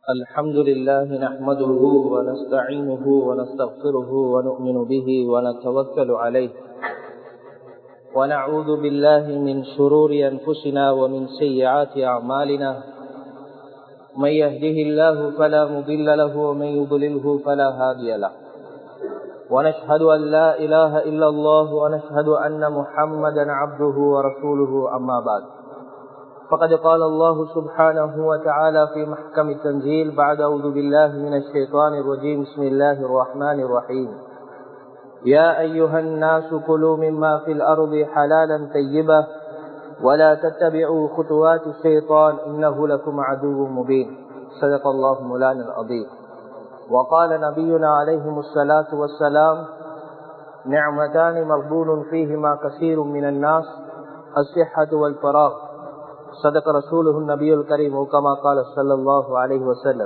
الحمد لله نحمده ونستعينه ونستغفره ونؤمن به ونتوكل عليه ونعوذ بالله من شرور أنفسنا ومن سيئات أعمالنا من يهده الله فلا مضل له ومن يضلله فلا هادي له ونشهد أن لا إله إلا الله ونشهد أن محمدا عبده ورسوله أما بعد فقد قال الله سبحانه وتعالى في محكم التنزيل بعد أعوذ بالله من الشيطان الرجيم بسم الله الرحمن الرحيم يا أيها الناس كلوا مما في الأرض حلالا طيبا ولا تتبعوا خطوات الشيطان إنه لكم عدو مبين صدق الله مولانا العظيم وقال نبينا عليه الصلاة والسلام نعمتان مغبون فيهما كثير من الناس الصحة والفراغ صدق رسوله النبي الكريم كما قال صلى الله عليه وسلم.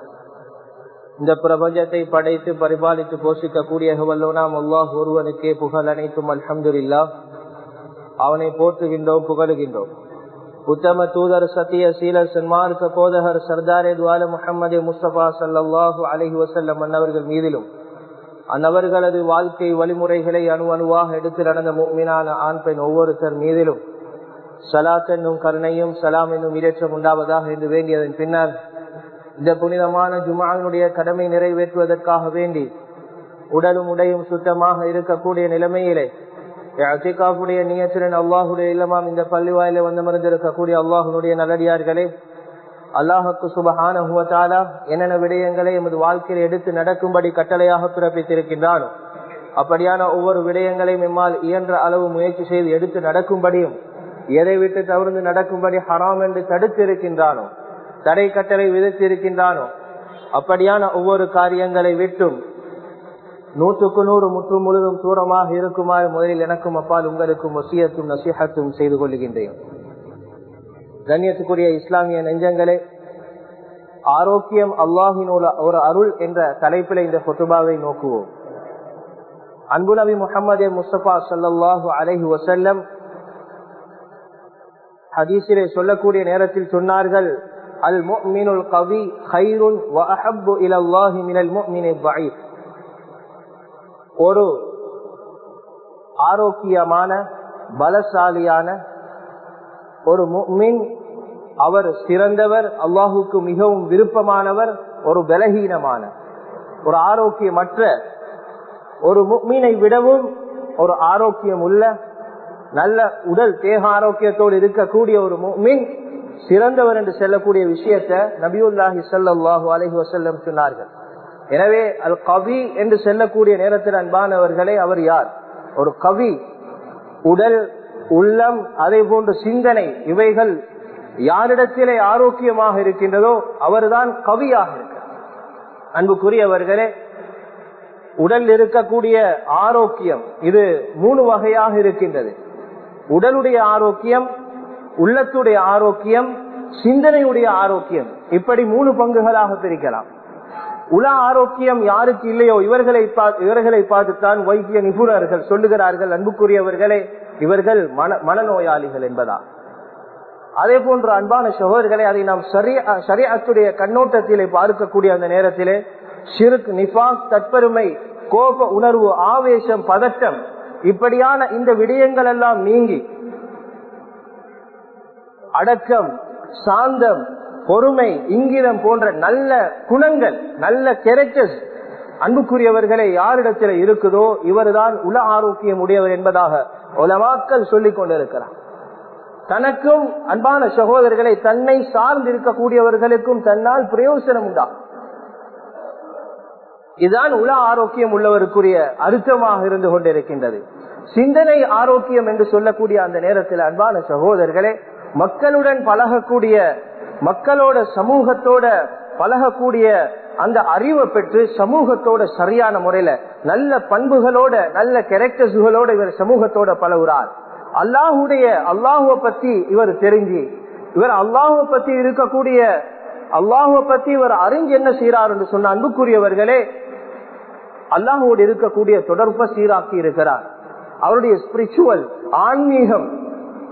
இந்த பிரபஞ்சத்தை படைத்து பரிபாலித்து போஷிக்கக்கூடிய வல்லோனாம் அல்லாஹ் ஒருவனுக்கே புகழ் அனைத்தும் அல்ஹம்துலில்லாஹ். அவனை போற்றுகின்றோம், புகழுகின்றோம். உத்தம தூதர் சத்திய சீலர் சன்மார்க்க போதகர் சர்தாரே துவால முஹம்மது முஸ்தபா ஸல்லல்லாஹு அலைஹி வஸல்லம் அன்னவர்கள் மீதிலும் அன்னவர்களது வாழ்க்கை வழிமுறைகளை அணுவாக எடுத்து நடந்த முஃமினான ஆண் பெண் ஒவ்வொருத்தர் மீதிலும் சலாத் என்னும் கருணையும் சலாம் என்னும் இடேற்றம் உண்டாவதாக என்று வேண்டியதன் பின்னர் இந்த புனிதமான ஜும்ஆவினுடைய கடமை நிறைவேற்றுவதற்காக வேண்டி உடலும் உடையும் சுத்தமாக இருக்கக்கூடிய நிலைமையிலே இஅ்திகாஃபுடைய நியத்துடன் அல்லாஹ்வுடைய இல்லமாம் இந்த பள்ளி வாயிலே வந்து அமர்ந்திருக்கக்கூடிய அல்லாஹ்வுடைய நல்லடியார்களே, அல்லாஹ்வுக்கு சுப்ஹானஹு வ தஆலா என்னென்ன விடயங்களை எமது வாழ்க்கையில் எடுத்து நடக்கும்படி கட்டளையாக பிறப்பித்திருக்கின்றானோ அப்படியான ஒவ்வொரு விடயங்களையும் எம்மால் இயன்ற அளவு முயற்சி செய்து எடுத்து நடக்கும்படியும் எதை விட்டு தவிர்த்து நடக்கும்படி ஹராம் என்று தடுத்து இருக்கின்றானோ, தடை கட்டளை விதித்து இருக்கின்றானோ அப்படியான ஒவ்வொரு காரியங்களை விட்டும் 100% முற்று முழுதும் தூரமாக இருக்குமாறு முதலில் எனக்கும் அப்பால் உங்களுக்கும் வசியத்தும் நசீஹத்தும் செய்து கொள்கின்றேன். கண்ணியத்துக்குரிய இஸ்லாமிய நெஞ்சங்களே, ஆரோக்கியம் அல்லாஹின் ஒரு அருள் என்ற தலைப்பில் இந்த குத்துபாவை நோக்குவோம். அன்பு நபி முஹம்மது முஸ்தபா ஸல்லல்லாஹு அலைஹி வஸல்லம் ஹதீஸிலே சொல்லக்கூடிய நேரத்தில் சொன்னார்கள், அல் முஃமினுல் கவி கைருன் வ அஹப்பு இலல்லாஹி மினல் முஃமினில் தஈஃப். ஒரு ஆரோக்கியமான பலசாலியான ஒரு முஃமின் அவர் சிறந்தவர், அல்லாஹுக்கு மிகவும் விருப்பமானவர். ஒரு பலஹீனமான ஒரு ஆரோக்கியமற்ற ஒரு முஃமினை விடவும் ஒரு ஆரோக்கியம் உள்ள நல்ல உடல் தேக ஆரோக்கியத்தோடு இருக்கக்கூடிய ஒரு முஃமின் சிறந்தவர் என்று சொல்லக்கூடிய விஷயத்தை நபியுல்லாஹி ஸல்லல்லாஹு அலைஹி வஸல்லம் சொன்னார்கள். எனவே அல் கவி என்று சொல்லக்கூடிய நேரத்தில் அன்பானவர்களே, அவர் யார்? ஒரு கவி. உடல், உள்ளம், அதே போன்ற சிந்தனை, இவைகள் யாரிடத்திலே ஆரோக்கியமாக இருக்கின்றதோ அவர்தான் கவியாக இருக்கிறார். அன்புக்குரியவர்களே, உடல் இருக்கக்கூடிய ஆரோக்கியம் இது 3 வகையாக இருக்கின்றது. உடலுடைய ஆரோக்கியம், உள்ளத்துடைய ஆரோக்கியம், சிந்தனையுடைய ஆரோக்கியம், இப்படி 3 பங்குகளாக பிரிக்கலாம். உல ஆரோக்கியம் யாருக்கு இல்லையோ இவர்களை பார்த்துத்தான் வைத்திய நிபுணர்கள் சொல்லுகிறார்கள், அன்புக்குரியவர்களே, இவர்கள் மனநோயாளிகள் என்பதா. அதே போன்ற அன்பான சகோதரர்களே, அதை நாம் ஷரீஅத்துடைய கண்ணோட்டத்திலே பார்க்கக்கூடிய அந்த நேரத்திலே ஷிர்க், நிஃபாக், தற்பெருமை, கோப உணர்வு, ஆவேசம், பதட்டம், இப்படியான இந்த விடயங்கள் எல்லாம் நீங்கி அடக்கம், சாந்தம், பொறுமை, இங்கிதம் போன்ற நல்ல குணங்கள், நல்ல கேரக்டர்ஸ் அன்புக்குரியவர்களை யாரிடத்தில் இருக்குதோ இவர்தான் உல ஆரோக்கியம் உடையவர் என்பதாக உலமாக்கள் சொல்லிக் கொண்டிருக்கிறார். தனக்கும் அன்பான சகோதரர்களை தன்னை சார்ந்து இருக்கக்கூடியவர்களுக்கும் தன்னால் பிரயோசனம் உண்டாகும். இதுதான் உல ஆரோக்கியம் உள்ளவருக்குரிய அர்த்தமாக இருந்து கொண்டிருக்கின்றது. சிந்தனை ஆரோக்கியம் என்று சொல்லக்கூடிய அந்த நேரத்தில் அன்பான சகோதரர்களே, மக்களுடன் பழகக்கூடிய, மக்களோட சமூகத்தோட பழகக்கூடிய அந்த அறிவை பெற்று சமூகத்தோட சரியான முறையில நல்ல பண்புகளோட நல்ல கேரக்டர்ஸுகளோட இவர் சமூகத்தோட பழகுறார். அல்லாஹுவை பத்தி இவர் தெரிஞ்சு, இவர் அல்லாஹுவை பத்தி இருக்கக்கூடிய, அல்லாஹுவை பத்தி இவர் அறிஞ்சு என்ன செய்யறார் என்று சொன்ன அன்புக்குரியவர்களே, அல்லாஹோடு இருக்கக்கூடிய தொடர்பை சீராக்கி இருக்கிறார். அவருடைய ஸ்பிரிச்சுவல் ஆன்மீகம்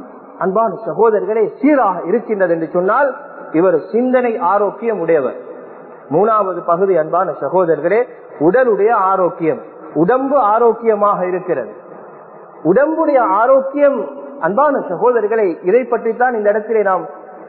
அன்பான சகோதரர்களே சீராக இருக்கின்றது என்று சொன்னால் இவர் சிந்தனை ஆரோக்கியம் உடையவர். மூணாவது பகுதி அன்பான சகோதரர்களே உடலுடைய ஆரோக்கியம். உடம்பு ஆரோக்கியமாக இருக்கிறது. உடம்புடைய ஆரோக்கியம் அன்பான சகோதரர்களை இதை பற்றித்தான் இந்த இடத்திலே நாம்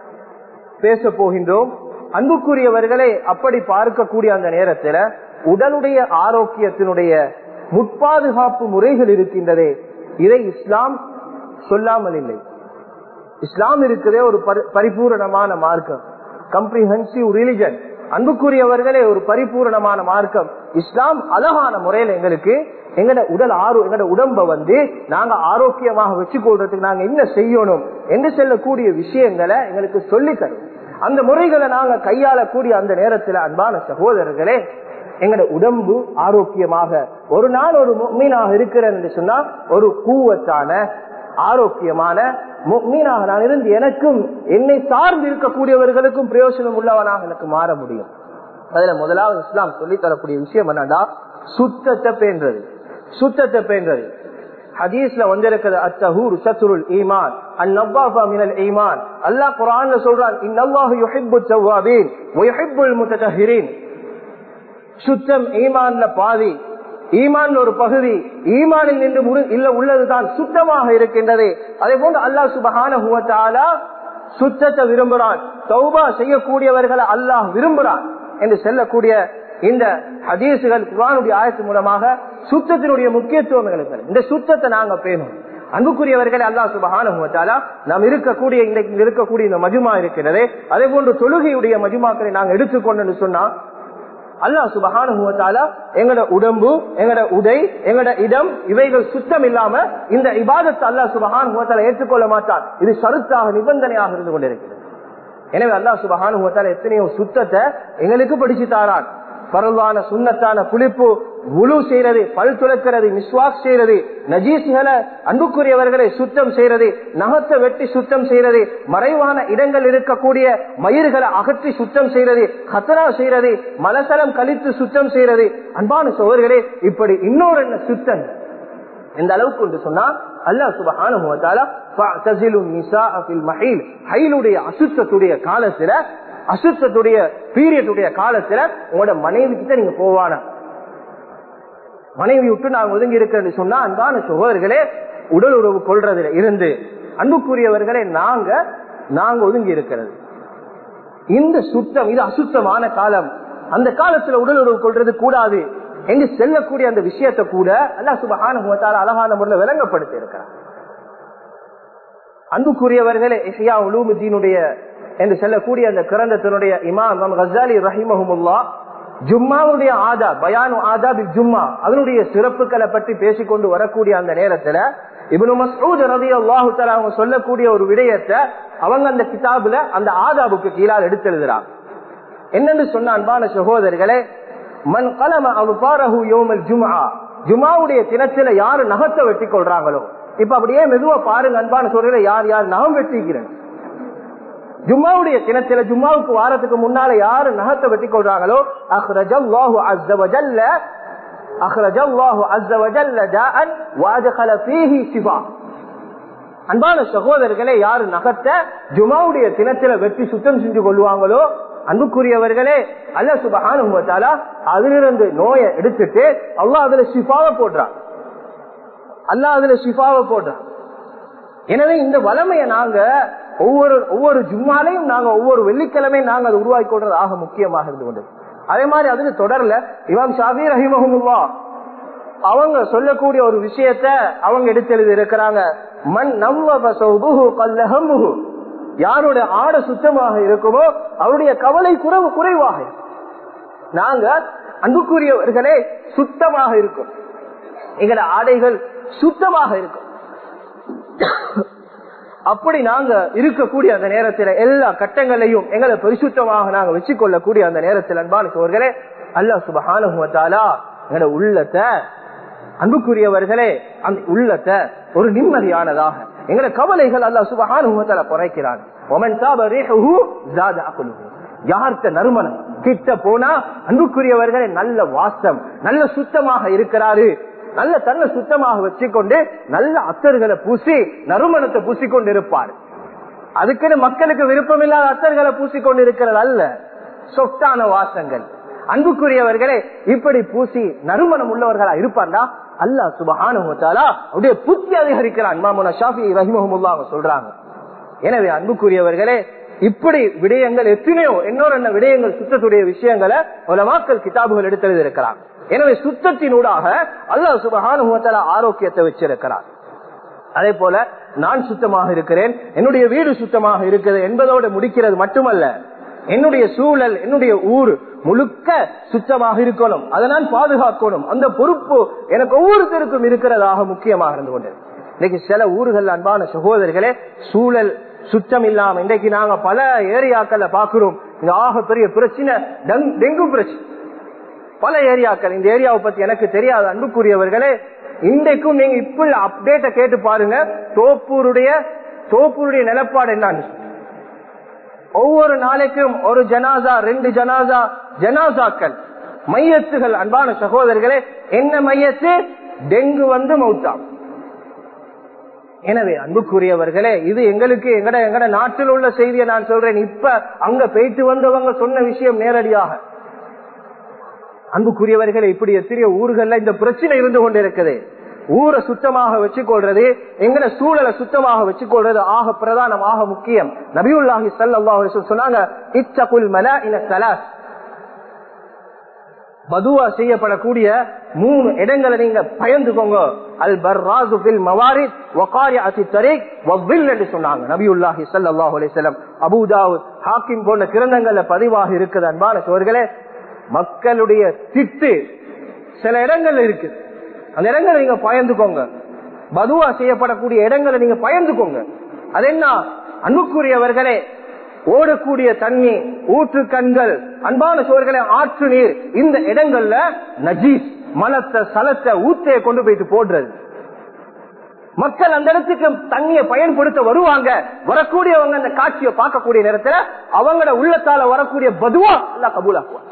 பேச போகின்றோம். அன்புக்குரியவர்களை அப்படி பார்க்கக்கூடிய அந்த நேரத்தில் உடலுடைய ஆரோக்கியத்தினுடைய முற்பாதுகாப்பு முறைகள் இருக்கின்றதே, இதை இஸ்லாம் சொல்லாமல் இல்லை. இஸ்லாம் இருக்கிறதே ஒரு பரிபூரணமான மார்க்கம், கம்ப்ரிஹென்சிவ் ரிலிஜன். அன்புக்குரியவர்களே ஒரு பரிபூரணமான மார்க்கம். இஸ்லாம் அழகான முறையில் எங்களுக்கு எங்கட உடம்ப நாங்க ஆரோக்கியமாக வச்சுக்கொள்றதுக்கு நாங்க என்ன செய்யணும் என்று சொல்லக்கூடிய விஷயங்களை எங்களுக்கு சொல்லி தரும். அந்த முறைகளை நாங்க கையாளக்கூடிய அந்த நேரத்தில் அன்பான சகோதரர்களே எங்கட உடம்பு ஆரோக்கியமாக ஒரு நாள் ஒரு முஃமினாக இருக்கிறேன் என்று சொன்னா ஒரு கூவத்தான ஆரோக்கியமான முஃமினாக நான் இருந்து எனக்கும் என்னை சார்ந்து இருக்கக்கூடியவர்களுக்கும் பிரயோஜனம் உள்ளவனாக எனக்கு மாற முடியும். அதுல முதலாவது இஸ்லாம் சொல்லி தரக்கூடிய விஷயம் என்னன்னா சுத்தத்தை பேன்றது. சுத்தத்தை பேன்றது ஹதீஸ்ல வந்திருக்கிறது அத்தஹூர் சத்ருல் ஈமான் அன்-நவாஃபா மினல் ஈமான். அல்லாஹ் குர்ஆன்ல சொல்றான் இன்னல்லாஹு யுஹிப்புத் தவ்வாபீன் வ யுஹிப்புல் முத்ததஹிரீன். சுத்தம் ஈமான்ல பாதி, ஈமான் ஒரு பகுதி. ஈமானில் நின்று உள்ளதுதான் சுத்தமாக இருக்கின்றது. அதே போன்று அல்லாஹ் சுப்ஹானஹு வ தஆலா சுத்தத்தை விரும்புறான். தௌபா செய்யக்கூடியவர்களை அல்லாஹ் விரும்புறான் என்று சொல்லக்கூடிய இந்த ஹதீசுகள் குர்ஆனுடைய ஆயத்து மூலமாக சுத்தத்தினுடைய முக்கியத்துவம் எங்களுக்கு. இந்த சுத்தத்தை நாங்க பேணும். அன்புக்குரியவர்களே அல்லாஹ் சுப்ஹானஹு வ தஆலா நாம் இருக்கக்கூடிய இந்த மஜ்மா இருக்கிறதே, அதே போன்று தொழுகையுடைய மஜ்மாக்களை நாங்க எடுத்துக்கொண்டு சொன்னா அல்லாஹ் சுப்ஹானஹு வ தஆலா எங்கட உடம்பு, எங்கட உடை, எங்கட இடம் இவைகள் சுத்தம் இல்லாம இந்த இபாதத்தை அல்லாஹ் சுப்ஹானஹு வ தஆலா ஏற்றுக்கொள்ள மாட்டான். இது ஷரத்தாக நிபந்தனையாக இருந்து கொண்டிருக்கிறது. எனவே அல்லாஹ் சுப்ஹானஹு வ தஆலா எத்தனையோ சுத்தத்தை எங்களுக்கு படிச்சு தாரான். பரவான சுன்னத்தான குளிப்பு, வுலு செய்யறது, பல் துளக்கிறது, மிஸ்வாக் செய்யறது, நஜீஸ்களை அன்புக்குரியவர்களை சுத்தம் செய்யறது, நகத்தை வெட்டி சுத்தம் செய்யறது, மறைவான இடங்கள் இருக்கக்கூடிய மயிர்களை அகற்றி சுத்தம் செய்யறது, கத்ரா செய்யறது, மலசலம் கழித்து சுத்தம் செய்யறது. அன்பான சோதர்களே இப்படி இன்னொரு என்ன சுத்தம் எந்த அளவுக்கு என்று சொன்னா அல்லாஹ் சுப்ஹானஹு வ தஆலா ஃபஅ்தஸிலுன் நிஸாஅ ஃபில் மஹீல், ஹைலுடைய அசுத்தத்துடைய காலத்துல, அசுத்தத்துடைய பீரியடுடைய காலத்துல உங்களோட மனைவி கிட்ட நீங்க போவான. மனைவி விட்டு நாங்க ஒதுங்கி இருக்கிறது சொன்னா அன்பான சகோதரர்களே உடல் உறவு கொள்றதுல இருந்து அன்புக்குரியவர்களே நாங்க ஒதுங்கி இருக்கிறது. இந்த சுத்தம் இது அசுத்தமான காலம். அந்த காலத்துல உடல் உறவு கொள்றது கூடாது என்று செல்லக்கூடிய அந்த விஷயத்தை கூட அல்லாஹ் சுப்ஹானஹு வ தஆலா அழகான முறையில் விளங்கப்படுத்தி இருக்கிறார். அன்புக்குரியவர்களே இஹ்யா உலூமுத்தீனுடைய என்று சொல்லக்கூடிய அந்த கிரந்தத்தினுடைய இமாம் கஸாலி ரஹிமஹுமுல்லாஹ் ஜும்மாவுடைய ஆதாப், பயானு ஆதாபில் ஜும்மா, அதனுடைய சிறப்புகளை பற்றி பேசிக்கொண்டு வரக்கூடிய அந்த நேரத்துல இப்னு மஸ்ஊத் ரலியல்லாஹு தஆலா அவங்க சொல்லக்கூடிய ஒரு விடயத்தை அவங்க அந்த கிதாபுல அந்த ஆதாபுக்கு கீழால் எடுத்தெழுதுறாங்க. என்னன்னு சொன்ன அன்பான சகோதரர்களே, மன் கலம அவ்பாரஹு யௌமல் ஜும்ஆ, ஜும்மாவுடைய தினத்துல யாரு நகத்தை வெட்டி கொள்றாங்களோ, இப்ப அப்படியே மெதுவா பாருங்க அன்பான சகோதரர்களே, யார் நகம் வெட்டிக்கிறேன் ஜும்மாவுடைய தினத்துல, ஜும்மாவுக்கு வாரத்துக்கு முன்னால யாரு நகத்தை வெட்டி கொள்றாங்களோ அஹ்ரஜல்லாஹு அஸ்ஸ வஜல்ல ஜாஅன் வஅத்கல ஃபீஹி ஷிஃபா. அன்பான சகோதரர்களே யாரு நகத்தை ஜும்மாவுடைய தினத்துல வெட்டி சுத்தம் செஞ்சு கொள்வாங்களோ அன்புக்குரியவர்களே அல்லாஹ் சுப்ஹானஹு வ தஆலா அதிலிருந்து நோயை எடுத்துட்டு அல்லாஹ் அதுல ஷிஃபாவை போடுறான். அல்லாஹ் அதுல ஷிஃபாவை போடுறான். எனவே இந்த வளமையை நாங்க ஒவ்வொரு ஜும்மாலையும் நாங்க ஒவ்வொரு வெள்ளிக்கிழமையும் நாங்க அதை உருவாக்கி கொள்றது ஆக முக்கியமாக இருந்து கொண்டது. அதே மாதிரி அதுக்கு தொடர்ல இமாம் ஷாஃபி ரஹிமஹுல்லாஹ் அவங்க சொல்லக்கூடிய ஒரு விஷயத்தை அவங்க எடுத்தெழுதி இருக்கிறாங்க. மன் நவ்வப ஸௌபுஹு கல்லஹமுஹு, யாருடைய ஆடை சுத்தமாக இருக்குமோ அவருடைய கவலை குறைவாக. நாங்க அன்புக்குரியவர்களே சுத்தமாக இருக்கும், எங்களோட ஆடைகள் சுத்தமாக இருக்கும். அப்படி நாங்க இருக்கக்கூடிய அந்த நேரத்தில் எல்லா கட்டங்களையும் எங்களை பரிசுத்தமாக நாங்க வச்சுக்கொள்ளக்கூடிய அந்த நேரத்தில் அன்பான சகோதரர்களே அல்லாஹ் சுப்ஹானஹு வ தஆலா எங்களோட உள்ளத்தை, அன்புக்குரியவர்களே அந்த உள்ளத்தை ஒரு நிம்மதியானதாக, எங்களோட கவலைகள் அல்லாஹ் சுப்ஹானஹு வ தஆலா குறைக்கிறான். வமன் தாப ரீஹுஹு ஜாத அக்லுஹு, யார்த்த நறுமணம் கிட்ட போனா அன்புக்குரியவர்களே நல்ல வாசம், நல்ல சுத்தமாக இருக்கிறாரு, நல்ல தன்னை சுத்தமாக வச்சுக்கொண்டு நல்ல அத்தர்களை பூசி நறுமணத்தை பூசிக்கொண்டு இருப்பார். அதுக்குன்னு மக்களுக்கு விருப்பம் இல்லாத அத்தர்களை பூசிக்கொண்டு இருக்கிறது அல்ல. சொத்தான வாசங்கள். அன்புக்குரியவர்களே, இப்படி பூசி நறுமணம் உள்ளவர்களா இருப்பாண்டா அல்லாஹ் சுப்ஹானஹு வ தஆலா அவருடைய புத்தி அதிகரிக்கிறான். இமாமுனா ஷாஃபிஈ ரஹிமஹுல்லாஹ் சொல்றாங்க. எனவே அன்புக்குரியவர்களே, இப்படி விடயங்கள் எத்தனையோ இன்னொரு விடயங்கள் சுத்தத்துடைய விஷயங்களை உலமாக்கள் கிதாபுகள் எடுத்து இருக்கிறார். எனவே சுத்தத்தினூடாக அல்லாஹ் சுப்ஹானஹு வ தஆலா ஆரோக்கியத்தை வச்சிருக்கிறார். அதே போல நான் சுத்தமாக இருக்கிறேன், என்னுடைய வீடு சுத்தமாக இருக்கிறது என்பதோடு முடிக்கிறது மட்டுமல்ல, என்னுடைய சூழல், என்னுடைய ஊர் முழுக்க சுத்தமாக இருக்கணும், அதை நான் பாதுகாக்கணும். அந்த பொறுப்பு எனக்கு ஒவ்வொருத்தருக்கும் இருக்கிறதாக முக்கியமாக இருந்து கொண்டது. இன்னைக்கு சில ஊர்கள் அன்பான சகோதரர்களே, சூழல் சுத்தம் இல்லாம இன்றைக்கு நாங்க பல ஏரியாக்கள்ல பாக்குறோம். இந்த ஆக பெரிய பிரச்சனை டெங்கு பிரச்சனை. பல ஏரியாக்கள், இந்த ஏரியாவை பத்தி எனக்கு தெரியாது அன்புக்குரியவர்களே, இன்றைக்கும் நீங்க இப்ப அப்டேட்ட கேட்டு பாருங்க. தோப்பூருடைய நிலப்பாடு என்னன்னு, ஒவ்வொரு நாளைக்கும் ஒரு ஜனாசா, 2 ஜனாசாக்கள், மையத்துகள். அன்பான சகோதரர்களே, என்ன மையத்து? டெங்கு வந்து மௌத்தா. எனவே அன்புக்குரியவர்களே, இது எங்களுக்கு எங்கட நாட்டில் உள்ள செய்தியை நான் சொல்றேன். இப்ப அங்க போயிட்டு வந்தவங்க சொன்ன விஷயம் நேரடியாக. அன்புக்குரியவர்களே, இப்படி எத்தனையோ ஊர்கள்ல இந்த பிரச்சனை இருந்து கொண்டிருக்குது. ஊரை சுத்தமாக வச்சுக்கொள்றது, எங்கட சூழலை சுத்தமாக வச்சுக்கொள்றது ஆக பிரதானம், ஆக முக்கியம். நபியுல்லாஹி ஸல்லல்லாஹு அலைஹி வஸல்லம் சொன்னாங்க, இத்தகுல் மலாஇன ஸலாஸ், பதுவா செய்யப்படக்கூடிய 3 இடங்களை நீங்க பயந்துக்கோங்க. அல் பர்ராசு ஃபில் மவாரித் வ காரிஅத்தி தரீக் வ வில் என்று சொன்னாங்க நபியுல்லாஹி ஸல்லல்லாஹு அலைஹி வஸல்லம். அபூ தாவூத், ஹாக்கிம் போன்ற கிரந்தங்கள்ல பதிவாக இருக்குது. அன்பான சகோதரர்களே, மக்களுடைய திட்டு சில இடங்கள்ல இருக்கு, அந்த இடங்களை நீங்க பயந்துக்கோங்க. பதுவா செய்யப்படக்கூடிய இடங்களை நீங்க பயந்துக்கோங்க. அது என்ன? அன்புக்குரியவர்களே, ஓடக்கூடிய தண்ணி, ஊற்று கண்கள், அன்பான சோர்களே, ஆற்று நீர், இந்த இடங்கள்ல நஜீஸ், மலத்தை, சலத்தை, ஊத்தையை கொண்டு போயிட்டு போடுறது. மக்கள் அந்த இடத்துக்கு தண்ணியை பயன்படுத்த வருவாங்க. வரக்கூடியவங்க அந்த காட்சியை பார்க்கக்கூடிய நேரத்துல அவங்களோட உள்ளத்தால வரக்கூடிய பதுவா எல்லாம் கபூலாக்குவாங்க.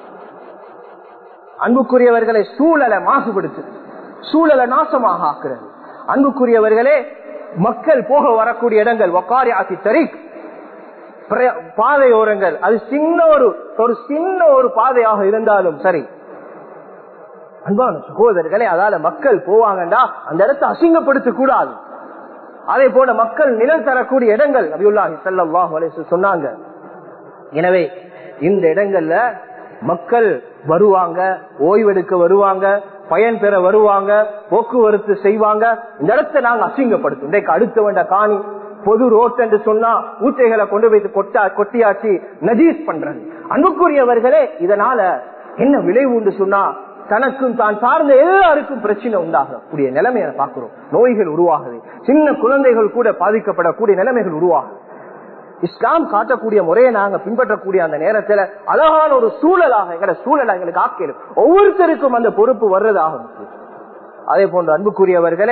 அன்புக்குரியவர்களை, சூழலை மாசுபடுத்து, சூழலை நாசமாக ஆக்குறது. அன்புக்குரியவர்களே, மக்கள் போக வரக்கூடிய இடங்கள், வக்காரி ஆசி தரீக், பாதையோரங்கள், அது சின்ன ஒரு பாதையாக இருந்தாலும் சரி, அன்பான சகோதரர்களே, அதால மக்கள் போவாங்கண்டா அந்த இடத்தை அசிங்கப்படுத்த கூடாது. அதே போல மக்கள் நிழல் தரக்கூடிய இடங்கள் நபியுல்லாஹி ஸல்லல்லாஹு அலைஹி வஸல்லம் சொன்னாங்க. எனவே இந்த இடங்கள்ல மக்கள் வருவாங்க, ஓய்வெடுக்க வருவாங்க, பயன் பெற வருவாங்க, போக்குவரத்து செய்வாங்க. இந்த இடத்தை நாங்க அசிங்கப்படுத்தும். இன்றைக்கு அடுத்த வேண்ட காணி பொது ரோட் என்று சொன்னா ஊத்தைகளை கொண்டு வைத்து கொட்டியாச்சு நஜீஸ் பண்றது. அன்புக்குரியவர்களே, இதனால என்ன விளைவு உண்டு சொன்னா, தனக்கும் தான் சார்ந்த எல்லாருக்கும் பிரச்சனை உண்டாகக்கூடிய நிலைமையை பார்க்கிறோம். நோய்கள் உருவாகுது, சின்ன குழந்தைகள் கூட பாதிக்கப்படக்கூடிய நிலைமைகள் உருவாகுது. இஸ்லாம் காட்டக்கூடிய முறையை நாங்க பின்பற்றக்கூடிய அந்த நேரத்துல அழகான ஒரு சூழலாக எங்கட சூழலை எங்களுக்கு ஆக்கிடும். ஒவ்வொருத்தருக்கும் அந்த பொறுப்பு வர்றதாகும். அதே போன்ற அன்புக்குரியவர்களே,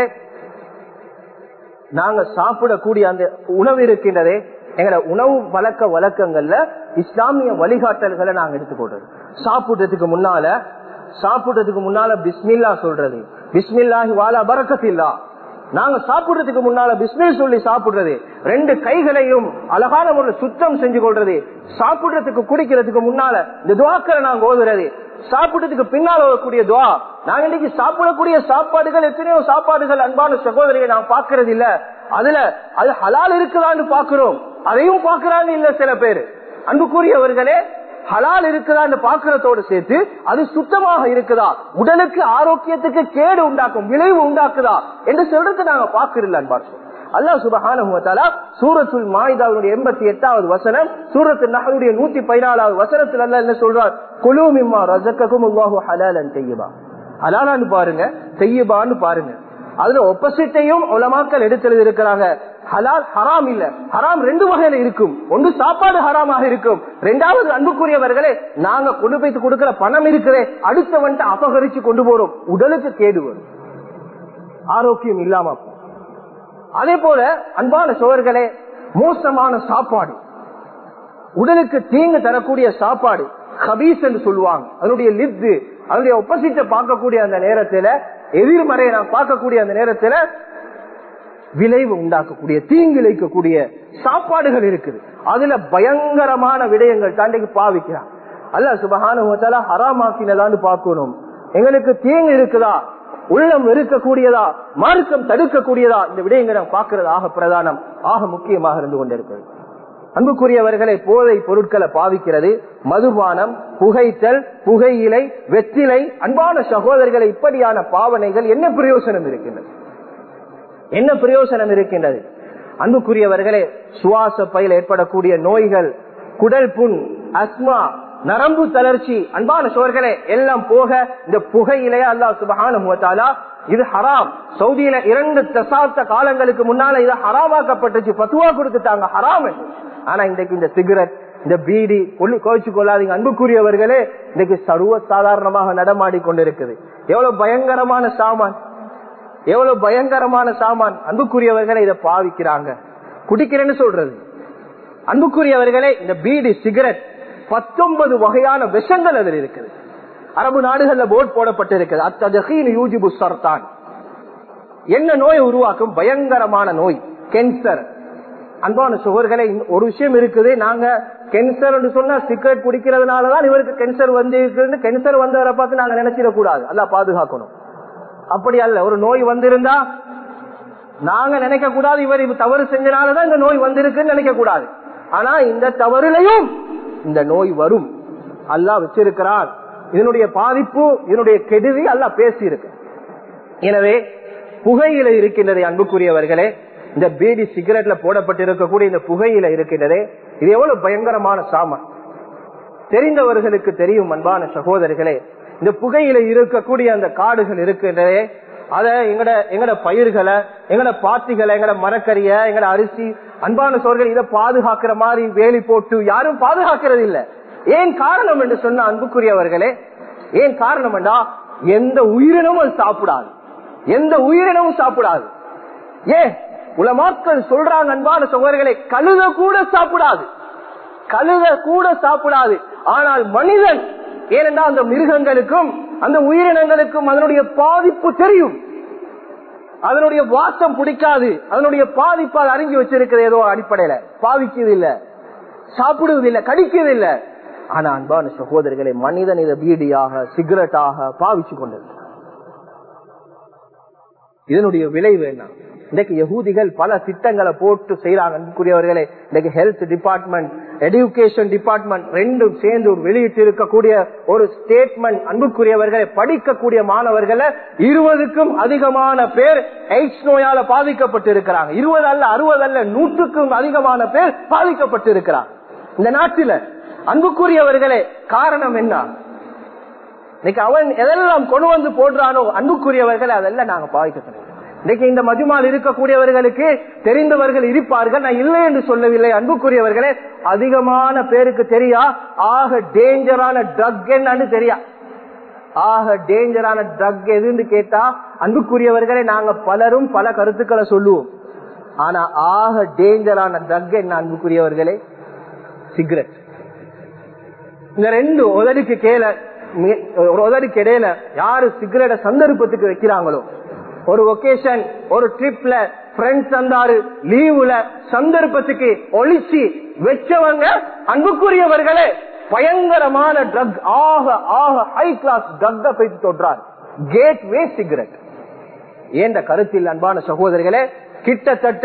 நாங்க சாப்பிடக்கூடிய அந்த உணவு இருக்கின்றதே, எங்களோட உணவு பழக்க வழக்கங்கள்ல இஸ்லாமிய வழிகாட்டல்களை நாங்க எடுத்துக்கொள்றது. சாப்பிடுறதுக்கு முன்னால பிஸ்மில்லா சொல்றது, பிஸ்மில்லாஹி வாலா பரக்கத்தில்லா. நாங்க சாப்பிடுறதுக்கு முன்னால பிஸ்மில் சொல்லி சாப்பிடுறது, 2 கைகளையும் அழகான ஒரு சுத்தம் செஞ்சு கொள்றது. சாப்பிடுறதுக்கு குடிக்கிறதுக்கு முன்னால இந்த துவாக்களை நாங்க ஓதுறது. சாப்பிடுறதுக்கு பின்னால் வரக்கூடிய துவா. நாங்க இன்னைக்கு சாப்பிடக்கூடிய சாப்பாடுகள் எத்தனையோ சாப்பாடுகள் அன்பான சகோதரியை நான் பாக்குறது இல்ல. அதுல அது ஹலால் இருக்குதான்னு பாக்குறோம், அதையும் பாக்குறாங்க இல்ல சில பேர். அன்புக்குரியவர்களே, ஹலால் இருக்குதான்னு பாக்குறதோடு சேர்த்து அது சுத்தமாக இருக்குதா, உடலுக்கு ஆரோக்கியத்துக்கு கேடு உண்டாக்கும், விளைவு உண்டாக்குதா என்று சொல்றது நாங்க பாக்குறோம். அன்பார்ச்சோம் அல்லாஹ் சுப்ஹானஹு வ தஆலா சூரத்துல் மாயிதாவுடைய 88வது வசனம், சூரத்துல் நஹ்லுடைய 114வது வசனத்தில் அல்லாஹ் என்ன சொல்றார்? குலூ மிம்மா ரஸககுமுல்லாஹு ஹலாலன் தய்யிபா. ஹலாலான்னு பாருங்க, தய்யிபான்னு பாருங்க. அதுல ஆப்போசிட்டையும் உலமாக்கள் எடுத்து இருக்கிறாங்க. ஹலால் ஹராம் இல்ல, ஹராம் 2 வகையில இருக்கும். ஒன்று சாப்பாடு ஹராமாக இருக்கும், 2வது அன்புக்குரியவர்களே நாங்க கொண்டு போய் கொடுக்கிற பணம் இருக்கிறே அடுத்தவன்ட்டு அபகரிச்சு கொண்டு போறோம், உடலுக்கு கேடு வரும், ஆரோக்கியம் இல்லாம. அதே போல அன்பான சோழர்களே, மோசமான சாப்பாடு, உடலுக்கு தீங்கு தரக்கூடிய சாப்பாடு கபீஸ் என்று சொல்லுவாங்க. அதனுடைய லிப்து, அதனுடைய ஆப்போசிட்ட பார்க்கக்கூடிய அந்த நேரத்துல, எதிர்மறையை நான் பார்க்கக்கூடிய அந்த நேரத்துல விளைவு உண்டாக்கக்கூடிய, தீங்கிழைக்கக்கூடிய சாப்பாடுகள் இருக்குது. அதுல பயங்கரமான விடயங்கள் தாண்டி பாவிக்கிறான். அல்லாஹ் சுப்ஹானஹு வ தஆலா ஹராமாக்கினதான்னு பார்க்கணும். எங்களுக்கு தீங்கு இருக்குதா, உள்ளம் இருக்கக்கூடியதா, மார்க்கம் தடுக்கக்கூடியதா, இந்த விடயங்களை பார்க்கிறது ஆக பிரதானம், ஆக முக்கியமாக இருந்து கொண்டிருக்கிறது. அன்புக்குரியவர்களை போதை பொருட்களை பாவிக்கிறது, மதுபானம், புகைத்தல், புகையிலை, வெற்றிலை, அன்பான சகோதரர்களை இப்படியான பாவனைகள் என்ன பிரயோசனம் இருக்கின்றது? என்ன பிரயோசனம் இருக்கின்றது? அன்புக்குரியவர்களே, சுவாச பையில் ஏற்படக்கூடிய நோய்கள், குடல் புண், அஸ்மா, நரம்பு தளர்ச்சி, அன்பான சோர்களே எல்லாம் போக இந்த புகையிலே அல்லாஹ் சுப்ஹானஹு வ தஆலா இது ஹராம். சவுதியில 2 தசாப்த காலங்களுக்கு முன்னால இது ஹராமாக்கப்பட்டுச்சு, பத்துவா கொடுத்துட்டாங்க ஹராம் என்று. ஆனா இன்றைக்கு இந்த சிகரெட், இந்த பீடி கோச்சு கொள்ளாதீங்க அன்புக்குரியவர்களே, இன்னைக்கு சர்வ சாதாரணமாக நடமாடி கொண்டிருக்குது. எவ்வளவு பயங்கரமான சாமான், எவ்வளவு பயங்கரமான சாமான். அன்புக்குரியவர்களே இதை பாவிக்கிறாங்க, குடிக்கிறேன்னு சொல்றது. அன்புக்குரியவர்களே இந்த பீடி, சிகரெட் 19 வகையான விஷங்கள் அதில் இருக்குது. அரபு நாடுகள்ல போர்டு போடப்பட்டிருக்கிறது. அத்ததகீன் யூஜிபு சர்தான், என்ன நோயை உருவாக்கும்? பயங்கரமான நோய், கேன்சர். அன்பான சகோதரர்களே, ஒரு விஷயம் இருக்குது, நாங்க கேன்சர் சொன்னா சிகரெட் குடிக்கிறதுனாலதான் இவருக்கு கேன்சர் வந்து கேன்சர் வந்தவரை பார்த்து நாங்க நினைச்சிடக்கூடாது, அல்லாஹ் பாதுகாக்கணும். அப்படி அல்ல, ஒரு நோய் வந்திருந்தா நாங்க நினைக்க கூடாது இவர் தவறு செஞ்சனாலதான் இந்த நோய் வந்திருக்குன்னு நினைக்க கூடாது. ஆனா இந்த தவறுலையும் இந்த நோய் வரும், அல்லாஹ் வச்சிருக்கிறார். இதனுடைய பாதிப்பு, இதனுடைய கெடுதி அல்லாஹ் பேசி இருக்கு. எனவே புகையில இருக்கின்றது அன்புக்குரியவர்களே, இந்த பீடி சிகரெட்ல போடப்பட்டிருக்கக்கூடிய இந்த புகையில இருக்கின்றதே, இது எவ்வளவு பயங்கரமான சாமான். தெரிந்தவர்களுக்கு தெரியும் அன்பான சகோதரர்களே, இந்த புகையில இருக்கக்கூடிய அந்த காடுகள் இருக்கின்றதே, அத எங்கட பயிர்களை, எங்கட பாத்திகளை, எங்கட மரக்கறிய, எங்கட அரிசி, அன்பான சோர்கள் இதை பாதுகாக்கிற மாதிரி வேலி போட்டு யாரும் பாதுகாக்கிறது இல்லை. ஏன் காரணம் என்று சொன்ன அன்புக்குரியவர்களே, ஏன் காரணம் என்றா எந்த உயிரினமும் அது சாப்பிடாது, எந்த உயிரினமும் சாப்பிடாது. ஏன் உலமாக்கள் சொல்றாங்க அன்பான சகோதரர்களே, கழுத கூட சாப்பிடாது, கழுத கூட சாப்பிடாது. ஆனால் மனிதன், ஏனென்றால் அந்த மிருகங்களுக்கும் அந்த உயிரினங்களுக்கும் அதனுடைய பாதிப்பு தெரியும், அதனுடைய வாசம் பிடிக்காது, அதனுடைய பாதிப்பு அது அறிஞ்சு வச்சிருக்கிறது. ஏதோ அடிப்படையில பாவிக்கிறது இல்ல, சாப்பிடுவது இல்ல, கடிக்கிறது இல்ல. ஆனா அன்பான சகோதரர்களை, மனிதன் இதை பீடியாக, சிகரெட்டாக பாவிச்சு கொண்டிருக்கிறார். இதனுடைய விளைவு என்ன? இன்னைக்கு யகூதிகள் பல திட்டங்களை போட்டு செய்யறாங்க அன்புக்குரியவர்களே. இன்னைக்கு ஹெல்த் டிபார்ட்மெண்ட், எஜுகேஷன் டிபார்ட்மெண்ட் ரெண்டும் சேர்ந்து வெளியிட்டு இருக்கக்கூடிய ஒரு ஸ்டேட்மெண்ட், அன்புக்குரியவர்களை, படிக்கக்கூடிய மாணவர்களை 20க்கும் அதிகமான பேர் எய்ட்ஸ் நோயால பாதிக்கப்பட்டு இருக்கிறாங்க. 20 அல்ல, 60 அல்ல, 100க்கும் அதிகமான பேர் பாதிக்கப்பட்டு இருக்கிறாங்க இந்த நாட்டில. அன்புக்குரியவர்களே, காரணம் என்ன? இன்னைக்கு அவன் எதெல்லாம் கொண்டு வந்து போடுறானோ அன்புக்குரியவர்களை அதெல்லாம் நாங்க பாதிக்க. இன்னைக்கு இந்த மஜ்மால் இருக்கக்கூடியவர்களுக்கு தெரிந்தவர்கள் இருப்பார்கள், நான் இல்லை என்று சொல்லவில்லை. அன்புக்குரியவர்களே, அதிகமான பேருக்கு தெரியா ஆக டேஞ்சரான ட்ரக் என்னன்னு தெரியா. ஆக டேஞ்சரான ட்ரக் எதுன்னு கேட்டா அன்புக்குரியவர்களே, நாங்க பலரும் பல கருத்துக்களை சொல்லுவோம். ஆனா ஆக டேஞ்சரான ட்ரக் என்ன அன்புக்குரியவர்களே? சிகரெட். இந்த 2 உதடுக்கு இடையில யாரு சிகரெட்டை சந்தர்ப்பத்துக்கு வைக்கிறாங்களோ, ஒரு ஒகேஷன், ஒரு ட்ரிப்ல ஃப்ரெண்ட்ஸ் வந்தாரு, லீவுல சந்தர்ப்பத்துக்கு ஒளிச்சு வச்சவங்க அன்புக்குரியவர்களே பயங்கரமான ட்ரக், ஆக ஆக ஹை கிளாஸ் ட்ரக் போயிட்டு தொடுறார். Gateway cigarette. ஏண்ட கருத்தில் அன்பான சகோதரர்களே, கிட்டத்தட்ட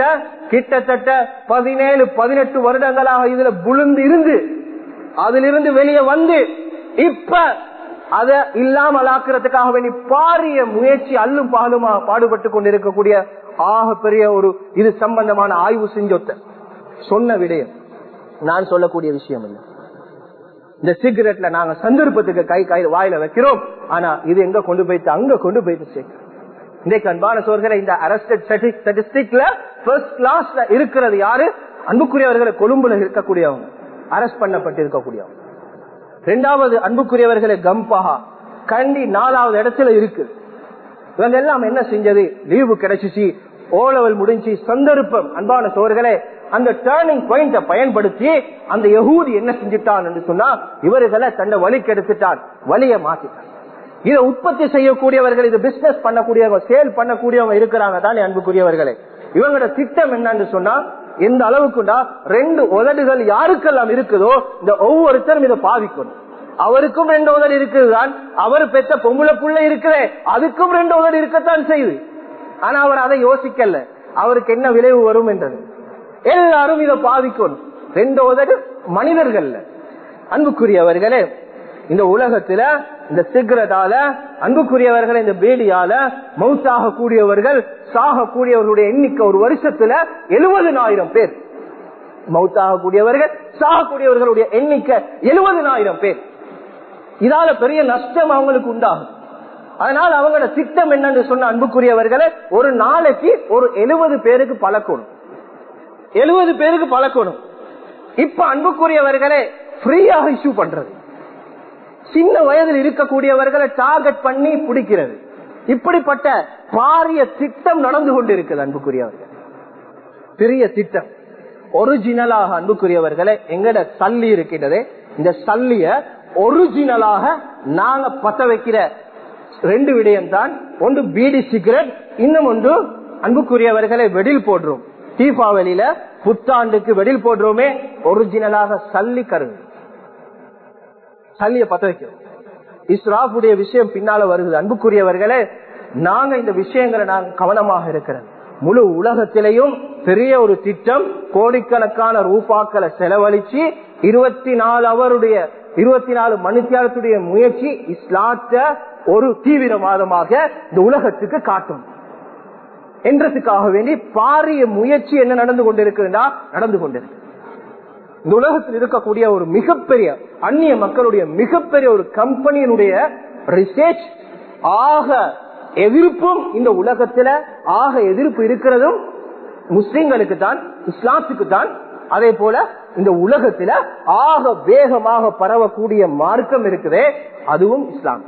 17-18 வருடங்களாக இதுல புழுந்து இருந்து அதிலிருந்து வெளியே வந்து இப்ப அதை இல்லாமல் ஆக்குறதுக்காக வேண்டி பாரிய முயற்சி அல்லும் பாலுமா பாடுபட்டு கொண்டிருக்கக்கூடிய ஆக பெரிய ஒரு இது சம்பந்தமான ஆய்வு செஞ்சொத்த சொன்ன விடயம் நான் சொல்லக்கூடிய விஷயம் இல்லை. இந்த சிகரெட்ல நாங்க சந்தர்ப்பத்துக்கு கை வாயில வைக்கிறோம். ஆனா இது எங்க கொண்டு போயிட்டு அங்க கொண்டு போயிட்டு சேர்க்கிறோம். இன்றைக்கு அன்பான சோர்களே, இந்த அரஸ்டட் ஸ்டாட்டிஸ்டிக்ல ஃபர்ஸ்ட் கிளாஸ்ல இருக்கிறது யாரு? அன்புக்குரியவர்களை கொழும்புல இருக்கக்கூடியவங்க, அரெஸ்ட் பண்ணப்பட்டு இருக்கக்கூடியவங்க. 2வது அன்புக்குரியவர்களே கம்பஹா, கண்டி 4வது இடத்துல இருக்கு. இவங்க எல்லாம் என்ன செஞ்சது? லீவு கிடைச்சிச்சு, ஓலவல் முடிஞ்சு, சந்தர்ப்பம் அன்பான சோர்களே அந்த டர்னிங் பாயிண்ட பயன்படுத்தி அந்த யஹூதி என்ன செஞ்சுட்டான் என்று சொன்னா, இவர்களை தன்னை வழிக்கு எடுத்துட்டான், வழியை மாத்திட்டான். இதை உற்பத்தி செய்யக்கூடியவர்கள், இது பிசினஸ் பண்ணக்கூடியவங்க, சேல் பண்ணக்கூடியவங்க இருக்கிறாங்க தானே அன்புக்குரியவர்களே. இவங்களோட திட்டம் என்னன்னு சொன்னா, எந்த அளவுக்குண்டா 2 உதடுகள் யாருக்கெல்லாம் இருக்குதோ இந்த ஒவ்வொருத்தரும் இதை பாவிக்கணும். அவருக்கும் 2 உதடு இருக்குதுதான், அவர் பெற்ற பொம்பளை புள்ள இருக்கிறே அதுக்கும் 2 உதடு இருக்கத்தான் செய்யுது. ஆனா அவர் அதை யோசிக்கல, அவருக்கு என்ன விளைவு வரும் என்றது. எல்லாரும் இதை பாதிக்கணும். 2 உதடு மனிதர்கள். அன்புக்குரியவர்களே, இந்த உலகத்துல இந்த சிகரெட்டால, அன்புக்குரியவர்கள் இந்த பேடியால மௌத்தாக கூடியவர்கள், சாக கூடியவர்களுடைய எண்ணிக்கை ஒரு வருஷத்துல 70,000 பேர். மௌத்தாக கூடியவர்கள், சாகக்கூடியவர்களுடைய எண்ணிக்கை 70,000 பேர். இதால பெரிய நஷ்டம் அவங்களுக்கு உண்டாகும். அதனால அவங்களோட திட்டம் என்னன்னு சொன்ன அன்புக்குரியவர்களை, ஒரு நாளைக்கு ஒரு 70 பேருக்கு பழக்கணும். 70 பேருக்கு பழக்கணும். இப்ப அன்புக்குரியவர்களே ஃப்ரீயாக இஷ்யூ பண்றது, சின்ன வயதில் இருக்கக்கூடியவர்களை டார்கெட் பண்ணி பிடிக்கிறது, இப்படிப்பட்ட பாரிய திட்டம் நடந்து கொண்டு இருக்குது. அன்புக்குரியவர்கள், பெரிய திட்டம். ஒரிஜினலாக அன்புக்குரியவர்களை எங்கட சல்லி இருக்கின்றதே, இந்த சல்லிய ஒரிஜினலாக நாங்க பத்த வைக்கிற 2 விடயம் தான். ஒன்று பீடி சிகரெட், இன்னும் ஒன்று அன்புக்குரியவர்களை வெடில் போடுறோம். தீபாவளியில புத்தாண்டுக்கு வெடில் போடுறோமே, ஒரிஜினலாக சல்லி கருது, சல்லிய பத்த வைக்கிறோம். இஸ்ராஃபுடைய விஷயம் பின்னால வருகிறது. அன்புக்குரியவர்களே, நாங்க இந்த விஷயங்களை நாங்க கவனமாக இருக்கிறது. முழு உலகத்திலையும் பெரிய ஒரு திட்டம், கோடிக்கணக்கான ரூபாக்களை செலவழிச்சு 24 மணித்தியாலத்துடைய முயற்சி இஸ்லாத்தை ஒரு தீவிரவாதமாக இந்த உலகத்துக்கு காட்டும் என்றதுக்காக வேண்டி பாரிய முயற்சி என்ன நடந்து கொண்டிருக்குன்னா நடந்து கொண்டிருக்கு. இந்த உலகத்தில் இருக்கக்கூடிய ஒரு மிகப்பெரிய அந்நிய மக்களுடைய மிகப்பெரிய ஒரு கம்பெனியினுடைய ரிசர்ச், ஆக எதிர்ப்பும் இந்த உலகத்துல ஆக எதிர்ப்பு இருக்கிறதும் முஸ்லிம்களுக்கு தான், இஸ்லாத்துக்கு தான். அதே போல இந்த உலகத்துல ஆக வேகமாக பரவக்கூடிய மார்க்கம் இருக்குதே, அதுவும் இஸ்லாம்.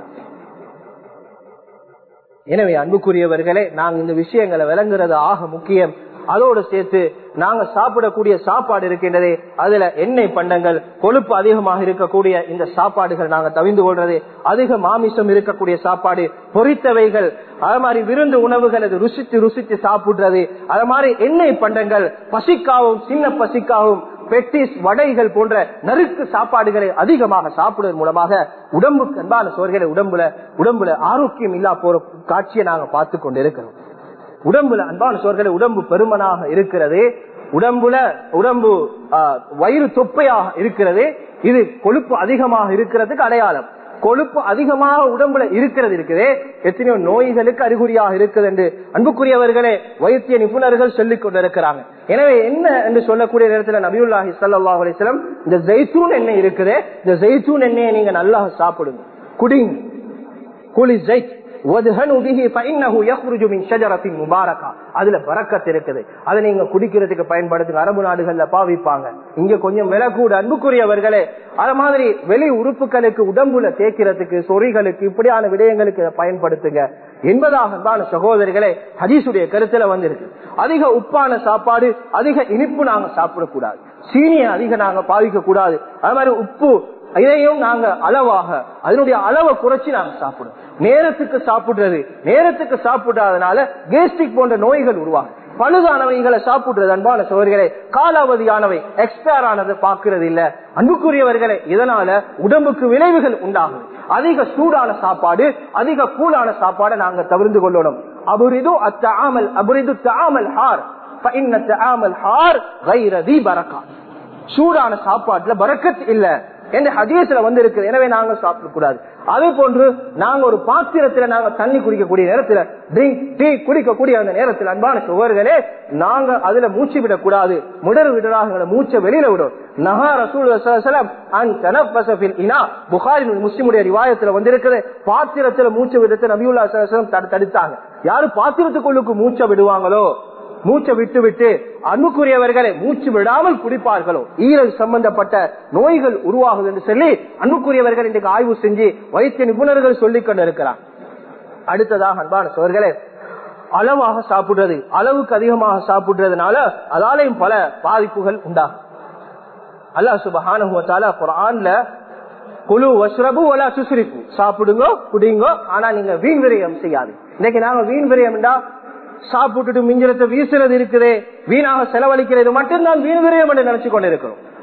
எனவே அன்புக்குரியவர்களே, நாங்க இந்த விஷயங்களை விளங்குறது ஆக முக்கியம். அதோடு சேர்த்து நாங்க சாப்பிடக்கூடிய சாப்பாடு இருக்கின்றதே, அதுல எண்ணெய் பண்டங்கள், கொழுப்பு அதிகமாக இருக்கக்கூடிய இந்த சாப்பாடுகள் நாங்க தவிர்த்து கொள்றது, அதிக மாமிசம் இருக்கக்கூடிய சாப்பாடு, பொரித்தவைகள், அது மாதிரி விருந்து உணவுகள் அது ருசித்து சாப்பிடுறது, அது மாதிரி எண்ணெய் பண்டங்கள், பசிக்காவும் சின்ன பசிக்காவும் பெட்டிஸ், வடைகள் போன்ற நறுக்கு சாப்பாடுகளை அதிகமாக சாப்பிடுவதன் மூலமாக உடம்புக்கு அன்பான சோர்களை உடம்புல ஆரோக்கியம் இல்லா போற காட்சியை நாங்க பார்த்து கொண்டு இருக்கிறோம். உடம்புல அன்பான சோர்களை உடம்பு பெருமனாக இருக்கிறது, உடம்பு வயிறு தொப்பையாக இருக்கிறது. இது கொழுப்பு அதிகமாக இருக்கிறதுக்கு அடையாளம். கொழுப்பு அதிகமாக உடம்புல இருக்கிறது இருக்குது, எத்தனையோ நோய்களுக்கு அறிகுறியாக இருக்குது என்று அன்புக்குரியவர்களே வைத்திய நிபுணர்கள் சொல்லிக் கொண்டிருக்கிறாங்க. எனவே என்ன என்று சொல்லக்கூடிய நேரத்தில் நபியுல்லாஹி ஸல்லல்லாஹு அலைஹி வஸல்லம், இந்த ஜெய்தூன் எண்ணெய் இருக்குது, இந்த ஜெய்தூன் எண்ணெயை நீங்க நல்லா சாப்பிடுங்க, குடிங்க. குலி ஜெய்த் அதுல பரக்கத் இருக்குது, அதை நீங்க குடிக்கிறதுக்கு பயன்படுத்துங்க. அரபு நாடுகள்ல பாவிப்பாங்க, இங்க கொஞ்சம் விலை கூட. அன்புக்குரியவர்களே, அது மாதிரி வெளி உறுப்புகளுக்கு உடம்புல தேய்க்கிறதுக்கு, சொறிகளுக்கு, இப்படியான விடயங்களுக்கு பயன்படுத்துங்க என்பதாக சகோதரிகளே ஹதீசுடைய கருத்துல வந்திருக்கு. அதிக உப்பான சாப்பாடு, அதிக இனிப்பு நாங்க சாப்பிடக்கூடாது, சீனியை அதிக நாங்க பாவிக்க கூடாது. அது மாதிரி உப்பு இதையும் நாங்க அளவாக, அதனுடைய அளவை குறைச்சி நாங்க சாப்பிடுவோம். நேரத்துக்கு சாப்பிடாதனால கேஸ்ட்ரிக் போன்ற நோய்கள் உருவாகும். பழுதானவைகளை சாப்பிடுறது அன்பான சோர்களே, காலாவதியானவை எக்ஸ்பயர் ஆனதை பார்க்கிறது இல்ல. அன்புக்குரியவர்களே, இதனால உடம்புக்கு விளைவுகள் உண்டாகும். அதிக சூடான சாப்பாடு, அதிக கூலான சாப்பாடை நாங்க தவிர்த்து கொள்ளணும். சூடான சாப்பாட்டுல பரக்கத் இல்ல என்ற ஹதீஸ்ல வந்து இருக்கு. எனவே நாங்க சாப்பிடக்கூடாது. அதே போன்று நாங்க ஒரு பாத்திரத்துல நாங்க தண்ணி குடிக்கக்கூடிய நேரத்துல, டீ குடிக்கக்கூடிய அந்த நேரத்தில் அன்பான சகோதரர்களே, நாங்க அதுல மூச்சு விடக்கூடாது. விடராக மூச்சை வெளியில விடும். நஹா ரசூலுல்லாஹி ஸல்லல்லாஹு அலைஹி வஸல்லம் அன் தனஃபஸ ஃபில் இனா, புகாரி முஸ்லிமுடைய ரிவாயத்துல வந்திருக்குது. பாத்திரத்துல மூச்சு விடுறது நபியுல்லாஹி ஸல்லல்லாஹு அலைஹி வஸல்லம் தடுத்தாங்க. யாரு பாத்திரத்துக்குள்ளுக்கு மூச்சை விடுவாங்களோ, மூச்சை விட்டு அன்புக்குரியவர்களை மூச்சு விடாமல் குடிப்பார்களோ, ஈரல் சம்பந்தப்பட்ட நோய்கள் உருவாகுது என்று சொல்லி அன்புக்குரியவர்கள் இன்றைக்கு ஆய்வு செஞ்சு வைத்திய நிபுணர்கள் சொல்லிக் கொண்டிருக்கிறார். அடுத்ததாக அன்பான சோர்களே, அளவாக சாப்பிடுறது, அளவுக்கு அதிகமாக சாப்பிடுறதுனால அதாலையும் பல பாதிப்புகள் உண்டாகும். அல்லாஹ் சுப்ஹானஹு வ தஆலா குர்ஆன்ல குலு வஷ்ரபு வலா துஸ்ரிஃபு, சாப்பிடுங்க குடிங்க, ஆனா நீங்க வீண் விரயம் செய்யாதீங்க. இன்னைக்கு நாங்க வீண் விரயம்டா சாப்பிட்டுட்டு மிஞ்சலத்தை வீசுறது இருக்குதே, வீணாக செலவழிக்கிறது மட்டும்தான் வீண் விரயம் என்று நினைச்சு கொண்டிருக்கிறோம்.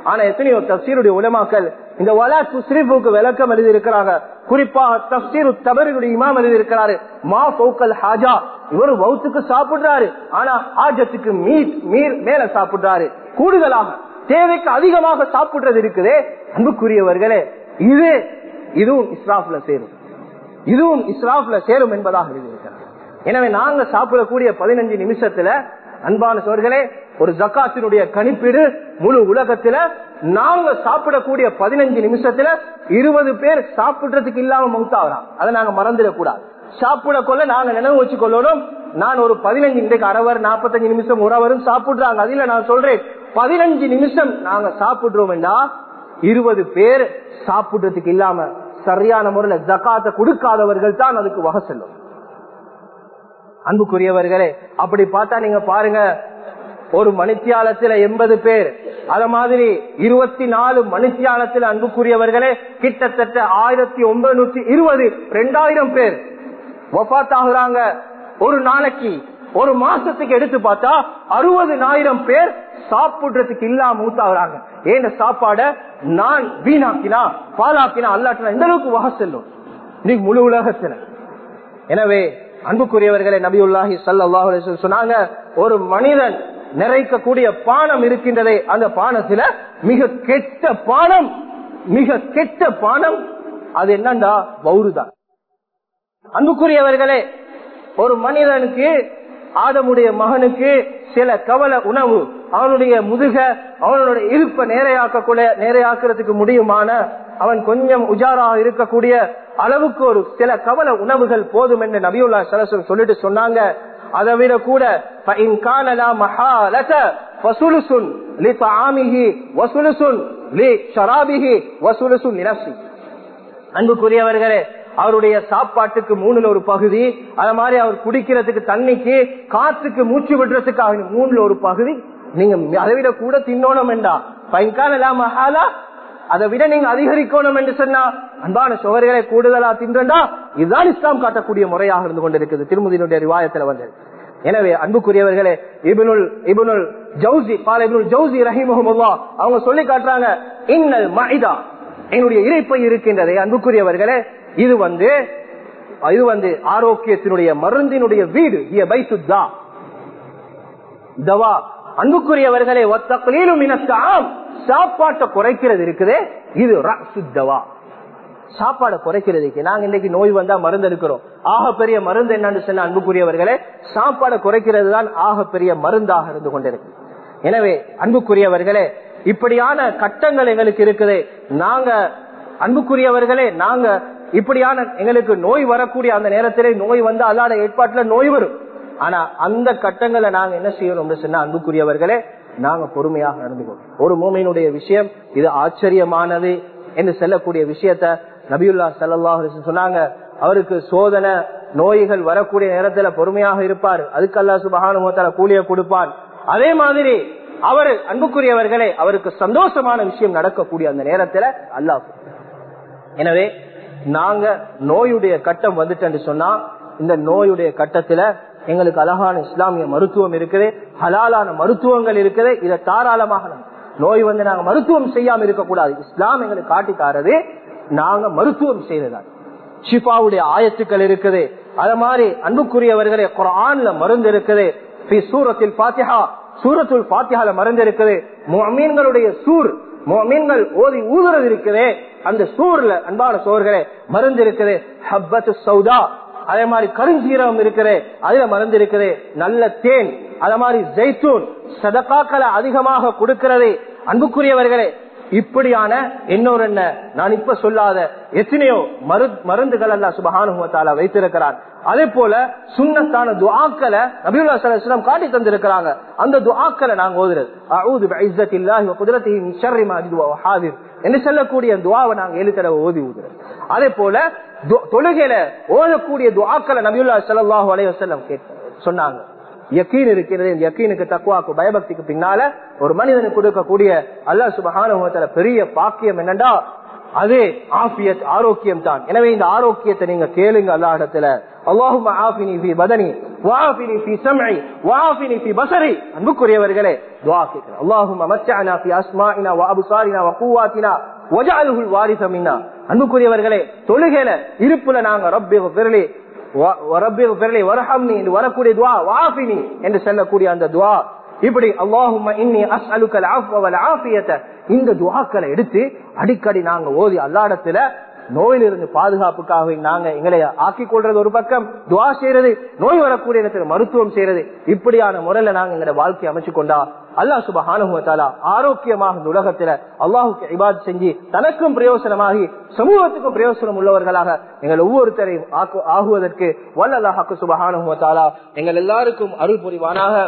ஆனா எத்தனையோ தஃசீருடைய உலமாக்கள் இந்த வலா துஸ்ரிஃபுக்கு விளக்கம் எழுதி இருக்கிறாங்க. குறிப்பாக தஃசீரு தபரியுடைய இமாம் எழுதி இருக்கிறாரு, மா ஃபௌகல் ஹாஜா, இவர் வௌத்துக்கு சாப்பிடுறாரு, ஆனா ஹாஜத்துக்கு மேல சாப்பிடுறாரு, கூடுதலாக தேவைக்கு அதிகமாக சாப்பிடுறது இருக்குதே. அன்புக்குரியவர்களே, இதுவும் இஸ்ராஃப்ல சேரும், இதுவும் இஸ்ராஃப்ல சேரும் என்பதாக எழுதியிருக்கிறார். எனவே நாங்க சாப்பிடக்கூடிய 15 நிமிஷத்துல அன்பான சோர்களே, ஒரு ஜக்காத்தினுடைய கணிப்பீடு முழு உலகத்துல நாங்க சாப்பிடக்கூடிய 15 நிமிஷத்துல 20 பேர் சாப்பிடுறதுக்கு இல்லாம மௌத்தாகிறான். அதை நாங்க மறந்துடக்கூடாது. சாப்பிட கொள்ள நாங்க நினைவு வச்சுக்கொள்ளணும். நான் ஒரு 15 இன்றைக்கு அரவர் 45 நிமிஷம் ஒரு அவரும் சாப்பிடுறாங்க. அதில் நான் சொல்றேன் 15 நிமிஷம் நாங்க சாப்பிடுறோம் என்றா 20 பேர் சாப்பிடுறதுக்கு இல்லாம சரியான முறையில ஜக்காத்தை கொடுக்காதவர்கள் தான் அதுக்கு வகை செல்லும். அன்புக்குரியவர்களே, அப்படி பார்த்தா நீங்க பாருங்க, ஒரு மணித்தியாலத்துல 80 பேர், அத மாதிரி 24 மணித்தியாலத்துல அன்புக்குரியவர்களே கிட்டத்தட்ட 1920 2000 பேர் வஃபாத் ஆகுறாங்க. ஒரு நாளைக்கு ஒரு மாசத்துக்கு எடுத்து பார்த்தா 60,000 பேர் சாப்பிடுறதுக்கு இல்லாம மூத்தாகிறாங்க. ஏன் சாப்பாட நான் வீணாக்கினா பாலாக்கினா அல்லாட்டினா இந்த அளவுக்கு வகை செல்லும் இன்னைக்கு முழு உலகத்துல. எனவே அன்புக்குரியவர்களே, நபியுல்லாஹி ஸல்லல்லாஹு அலைஹி வஸல்லம் சொன்னாங்க, ஒரு மனிதன் நிறைக்கக்கூடிய பானம் இருக்கின்றதே, அந்த பானத்துல மிக கெட்ட பானம் அது என்னண்டா வௌருதான். அன்புக்குரியவர்களே, ஒரு மனிதனுக்கு ஆதமுடைய மகனுக்கு சில கவல உணவு அவனுடைய முதுக அவனுடைய இருப்ப நேரையாக்குறதுக்கு முடியுமான அவன் கொஞ்சம் உஜாராக இருக்கக்கூடிய அளவுக்கு ஒரு சில கவல உணவுகள் போதும் என்று நபியுல்லாஹி ஸல்லல்லாஹு அலைஹி வஸல்லம் சொல்லிட்டு சொன்னாங்க. அதை விட கூட அன்புக்குரியவர்களே, அவருடைய சாப்பாட்டுக்கு 3ல் ஒரு பகுதி, அது மாதிரி அவர் குடிக்கிறதுக்கு தண்ணிக்கு காற்றுக்கு மூச்சு விடுறதுக்காக 3ல் ஒரு பகுதி நீங்க அதை விட கூட தின்னோணும் என்றா மஹாலா, அதை விட நீங்க அதிகரிக்கணும் என்று சொன்னா அன்பான சோழர்களை கூடுதலா தின்றா இதுதான் இஸ்லாம் காட்டக்கூடிய முறையாக இருந்து கொண்டிருக்கிறது. திருமதியினுடைய ரிவாயத்துல வந்தது. எனவே அன்புக்குரியவர்களே, இப்னுல் ஜௌசி ரஹிமஹுல்லாஹ் அவங்க சொல்லி காட்டுறாங்க, இன்னல் மஇதா, என்னுடைய இறைப்பை இருக்கின்றதே அன்புக்குரியவர்களே, இது வந்து ஆரோக்கியத்தினுடைய மருந்தினுடைய வீடு, தவா. அன்புக்குரியவர்களே, சாப்பாட்டை குறைக்கிறது இருக்குதே, இது ரஅசுத்தவா, சாப்பாடை குறைக்கிறதுக்கு. நாங்க இன்னைக்கு நோய் வந்தா மருந்து எடுக்கிறோம். ஆக பெரிய மருந்து என்னன்னு சொன்ன அன்புக்குரியவர்களே, சாப்பாடை குறைக்கிறது தான் ஆக பெரிய மருந்தாக இருந்து கொண்டிருக்கு. எனவே அன்புக்குரியவர்களே, இப்படியான கட்டங்கள் எங்களுக்கு இருக்குது. நாங்க அன்புக்குரியவர்களே, நாங்க இப்படியான எங்களுக்கு நோய் வரக்கூடிய அந்த நேரத்திலே நோய் வந்து அல்லாத ஏற்பாட்டுல நோய் வரும். ஆனா அந்த கட்டங்களை நாங்க என்ன செய்யணும் சொன்னா அன்புக்குரியவர்களே, நாங்க பொறுமையாக நடந்துக்கணும். ஒரு மூமினுடைய விஷயம் இது ஆச்சரியமானது என்று சொல்லக்கூடிய விஷயத்த நபியுல்லாஹி ஸல்லல்லாஹு அலைஹி வஸல்லம் சொன்னாங்க. அவருக்கு சோதனை நோய்கள் வரக்கூடிய நேரத்துல பொறுமையாக இருப்பார், அதுக்கு அல்லாஹ் சுப்ஹானஹு வ தஆலா கூலியை கொடுப்பான். அதே மாதிரி அவர் அன்புக்குரியவர்களே, அவருக்கு சந்தோஷமான விஷயம் நடக்கக்கூடிய அந்த நேரத்துல அல்லாஹ். எனவே நாங்க நோயுடைய கட்டம் வந்துட்டு சொன்னா, இந்த நோயுடைய கட்டத்துல எங்களுக்கு அழகான இஸ்லாமிய மருத்துவம் இருக்குது, ஹலாலான மருத்துவங்கள் இருக்குது. இதை தாராளமாக நோய் வந்து நாங்க மருத்துவம் செய்யாம இருக்கக்கூடாது. இஸ்லாம் எங்களுக்கு காட்டி தாரது நாங்க மருத்துவம் செய்யறதா. ஷிஃபாவுடைய ஆயத்துக்கள் இருக்குது. அது மாதிரி அன்புக்குரியவர்களே, குர்ஆன்ல மருந்து இருக்குது. சூரத்துல் ஃபாத்திஹா, சூரத்துல் ஃபாத்திஹால மருந்து இருக்குது. முஃமின்களுடைய சூர், முஃமின்கள் ஓதி ஊதுறது இருக்குது. அந்த சூர்ல அன்பான சோர்களே மருந்து இருக்குது. ஹப்பத்து சௌதா, அதே மாதிரி கருஞ்சீரகம் இருக்குது, அதுல மருந்து இருக்குது. நல்ல தேன், அதே மாதிரி ஜெய்தூன், சதகாக்களை அதிகமாக கொடுக்கிறது. அன்புக்குரியவர்களே, இப்படியான இன்னொரு என்ன நான் இப்ப சொல்லாத எத்தனையோ மருந்துகள் அல்லாஹ் சுப்ஹானஹு வ தஆலா வைத்திருக்கிறார். அதே போல சுன்னத்தான துஆக்களை நபியுல்லாஹி ஸல்லல்லாஹு அலைஹி வஸல்லம் காட்டி தந்திருக்கிறாங்க. அந்த துஆக்களை நாங்க ஓதுறது, அஊது பிஇஸ்ஸத்தில்லாஹி வ குத்ரத்திஹி மின் ஷர்ரி மா அஜிது வ ஹாதிர் என்று சொல்லக்கூடிய துஆவை நாங்க 7 தடவை ஓதி ஊதுறது. அதே போல தொழுகையில ஓதக்கூடிய துஆக்களை நபியுல்லாஹி ஸல்லல்லாஹு அலைஹி வஸல்லம் சொன்னாங்க. யக்கீன் இருக்கிறது, இந்த யக்கீனுக்கு தக்வாக்கு பயபக்திக்கு பின்னால ஒரு மனிதனுக்கு கொடுக்கக்கூடிய அல்லாஹ் சுப்ஹானஹு வ தஆலா பெரிய பாக்கியம் என்னண்டா அது ஆஃபியத், ஆரோக்கியம் தான். எனவே இந்த ஆரோக்கியத்தை நீங்க கேளுங்க அல்லாஹ் இடத்துல. அல்லாஹும்ம ஆஃபினி ஃபீ பதனி வஆஃபினி ஃபீ ஸம்இ வஆஃபினி ஃபீ பஸரி. அன்புக்குரியவர்களே, துஆ கேட்கிறோம். அல்லாஹும்ம மத்தஅனா ஃபீ அஸ்மாஇனா வ அப்சாரினா வ குவாத்தினா வஜஅல்ஹுல் வாரிஸ மின்னா. அன்புக்குரியவர்களே, தொழுகையில இருப்புல நாங்க ரப்பிக்ஃபிர்லி வரப்பிக்ஃபிர்லி வர்ஹம்னி என்று வரக்கூடிய துஆ வஆஃபினி என்று சொல்லக்கூடிய அந்த துஆ, இப்படி அல்லாஹும்ம இன்னி அஸ்அலுக்கல் அஃவ வல் ஆஃபியத, இந்த துஆக்களை எடுத்து அடிக்கடி நாங்க ஓதி அல்லாஹ்விடத்துல நோயிலிருந்து பாதுகாப்புக்காக நாங்க எங்களை ஆக்கிக் கொள்றது ஒரு பக்கம், துஆ செய்யறது, நோய் வரக்கூடிய இடத்துல மருத்துவம் செய்யறது, இப்படியான முறையில நாங்க எங்களை வாழ்க்கை அமைச்சு கொண்டா அல்லாஹ் சுப்ஹானஹு வ தஆலா ஆரோக்கியமாக இந்த உலகத்துல அல்லாஹ்வுக்கு இபாதத் செஞ்சு தனக்கும் பிரயோசனமாகி சமூகத்துக்கும் பிரயோசனம் உள்ளவர்களாக எங்கள் ஒவ்வொருத்தரையும் ஆகுவதற்கு வல்ல அல்லாஹ் சுப்ஹானஹு வ தஆலா எங்கள் எல்லாருக்கும் அருள் புரிவானாக.